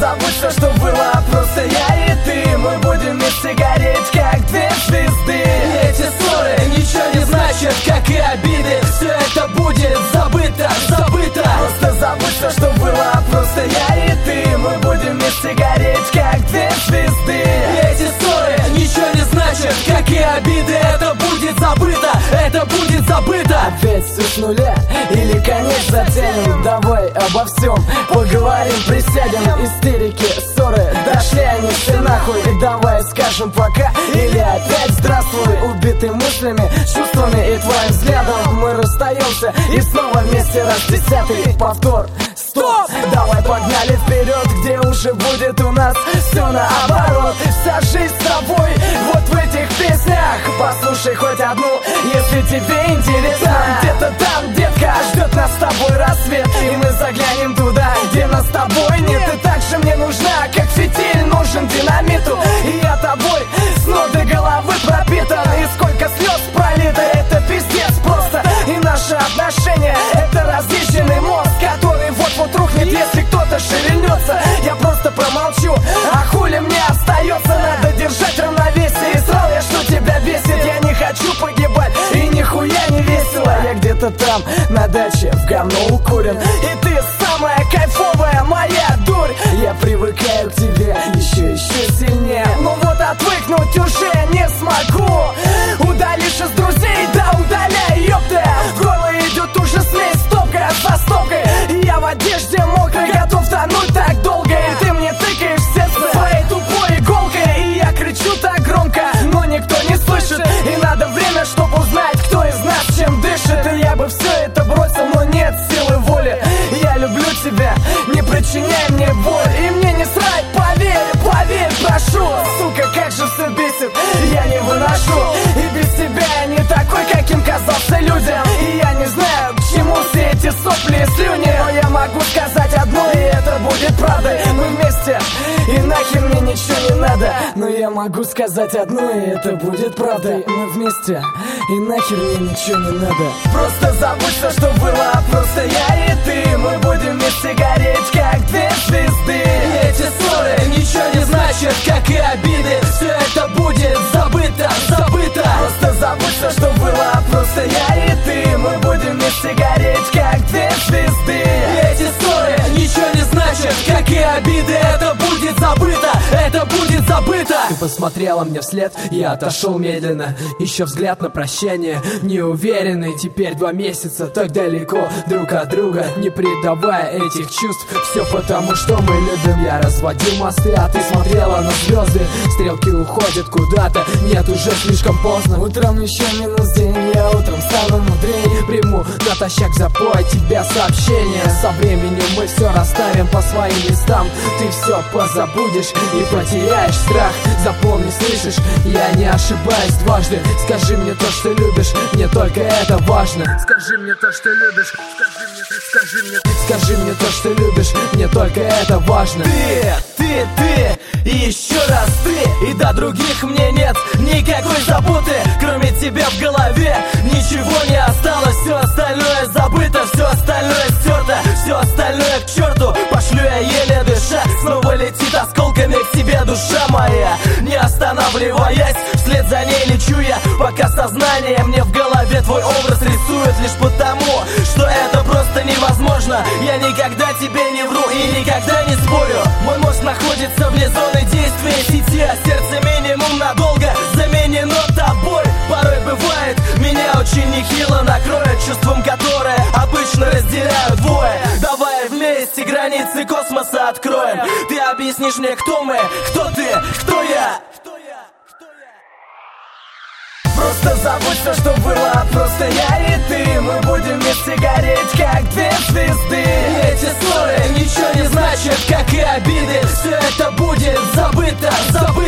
забудь все, что было, просто я и ты. Мы будем вместе гореть, как две звезды. Эти ссоры ничего не значат, как и обиды. Все это будет забыто, забыто. Просто забудь все, что было, просто я и ты. Мы будем вместе гореть, как две звезды. Эти ссоры ничего не значат, как и обиды. Это будет забыто, это будет забыто. Опять все с нуля или конец затянем? Давай обо всем поговорим, присядем. Истерики, ссоры, дошли они все нахуй. И давай скажем пока или опять здравствуй. Убиты мыслями, чувствами и твоим взглядом. Мы расстаемся и снова вместе раз десятый повтор. Стоп! Давай погнали вперед, где уже будет у нас все наоборот. Вся жизнь с тобой вот в этих песнях. Послушай хоть одну, если тебе интересно. Где-то там, детка, ждет нас с тобой рассвет. И мы заглянем туда, где нас с тобой нет. Ты так же мне нужна, как фитиль нужен динамиту. И я тобой с ног до головы пропитан. И сколько слез пролито, это пиздец просто. И наши отношения — это разъезженный мост, который вот-вот рухнет, если кто-то шевельнется. Я просто промолчу, а хули мне остается? Надо держать равновесие. И срал я, что тебя бесит. Я не хочу погибать, и нихуя не весело. Я где-то там, на даче, в говно укурен. И ты самая кайфовая моя дурь. Я привыкаю к тебе еще сильнее. Но вот отвыкнуть уже не смогу. Удалишь из друзей, да удаляй, ёпта. В горло идет уже смесь, стопка за стопкой. И я в одежде мокрой, готов тонуть так долго. И ты мне тыкаешь в сердце своей тупой иголкой. И я кричу так громко, но никто не слышит. И надо время, чтобы узнать, кто из нас чем дышит. И я бы все это бросил, но нет силы воли. Я люблю тебя, не причиняй мне боль. И мне не срать, поверь, поверь, прошу. Сука, как же все бесит, я не выношу. И без тебя я не такой, каким казался людям. И я не знаю, к чему все эти сопли и слюни. Но я могу сказать одно, и это будет правдой. Мы вместе, и нахер мне ничего не надо. Но я могу сказать одно, и это будет правдой. Мы вместе, и нахер мне ничего не надо. Просто забудь все, что было, просто я и ты. Мы будем вместе гореть, как две звезды. Эти ссоры ничего не значат, как и обиды. Все это будет забыто, забыто. Просто забудь все, что было, просто я и ты. Мы будем вместе гореть, как две звезды. Эти ссоры ничего не значат, как и обиды. Это будет забыто, это будет забыто. Ты посмотрела мне вслед, я отошел медленно. Еще взгляд на прощание, неуверенный. Теперь 2 месяца так далеко друг от друга, не предавая этих чувств. Все потому, что мы любим. Я разводил мосты, а ты смотрела на звезды. Стрелки уходят куда-то, нет, уже слишком поздно. Утром еще минус день, я утром стану мудрее. Приму натощак запой тебя сообщение. Со временем мы все расставим по своим местам. Ты все позабудешь и потеряешь страх. Запомни, слышишь, я не ошибаюсь дважды. Скажи мне то, что любишь, мне только это важно. Скажи мне то, что любишь, скажи мне то, что любишь, мне только это важно. Ты, и еще раз ты. И до других мне нет никакой заботы, кроме тебя в голове. Ничего не осталось, все остальное забыто. Все остальное стерто, все остальное к черту. Пошлю я еле дыша, снова летит осколками к тебе душа моя. Не останавливаясь, вслед за ней лечу я, пока сознание мне в голове твой образ рисует. Лишь потому, что это просто невозможно. Я никогда тебе не вру и никогда не спорю. Мой мозг находится вне зоны действия сети, а сердце минимум надолго заменено тобой. Порой бывает, меня очень нехило накроет чувством, которое обычно разделяют двое. Давай вместе границы космоса откроем. Ты объяснишь мне, кто мы, кто ты, кто я. Просто забудь все, что было, просто я и ты. Мы будем вместе гореть, как две звезды. Эти ссоры ничего не значат, как и обиды. Все это будет забыто, забыто.